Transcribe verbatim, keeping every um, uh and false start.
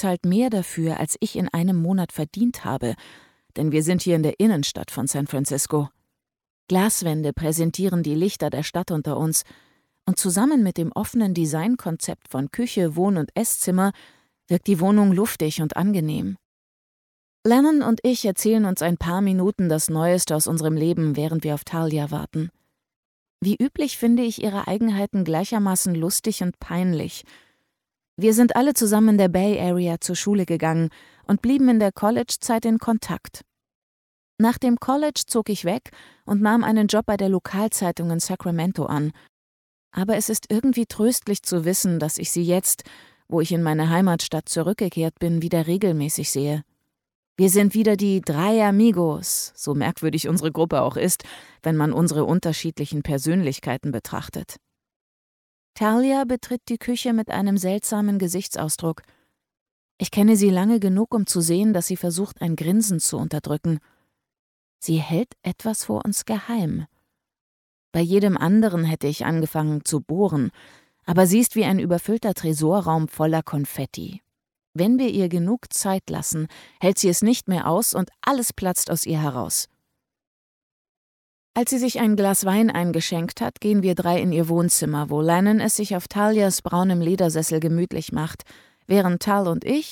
zahlt mehr dafür, als ich in einem Monat verdient habe, denn wir sind hier in der Innenstadt von San Francisco. Glaswände präsentieren die Lichter der Stadt unter uns, und zusammen mit dem offenen Designkonzept von Küche, Wohn- und Esszimmer wirkt die Wohnung luftig und angenehm. Lennon und ich erzählen uns ein paar Minuten das Neueste aus unserem Leben, während wir auf Talia warten. Wie üblich finde ich ihre Eigenheiten gleichermaßen lustig und peinlich. Wir sind alle zusammen in der Bay Area zur Schule gegangen und blieben in der College-Zeit in Kontakt. Nach dem College zog ich weg und nahm einen Job bei der Lokalzeitung in Sacramento an. Aber es ist irgendwie tröstlich zu wissen, dass ich sie jetzt, wo ich in meine Heimatstadt zurückgekehrt bin, wieder regelmäßig sehe. Wir sind wieder die drei Amigos, so merkwürdig unsere Gruppe auch ist, wenn man unsere unterschiedlichen Persönlichkeiten betrachtet. Talia betritt die Küche mit einem seltsamen Gesichtsausdruck. Ich kenne sie lange genug, um zu sehen, dass sie versucht, ein Grinsen zu unterdrücken. Sie hält etwas vor uns geheim. Bei jedem anderen hätte ich angefangen zu bohren, aber sie ist wie ein überfüllter Tresorraum voller Konfetti. Wenn wir ihr genug Zeit lassen, hält sie es nicht mehr aus und alles platzt aus ihr heraus. Als sie sich ein Glas Wein eingeschenkt hat, gehen wir drei in ihr Wohnzimmer, wo Lennon es sich auf Talias braunem Ledersessel gemütlich macht, während Tal und ich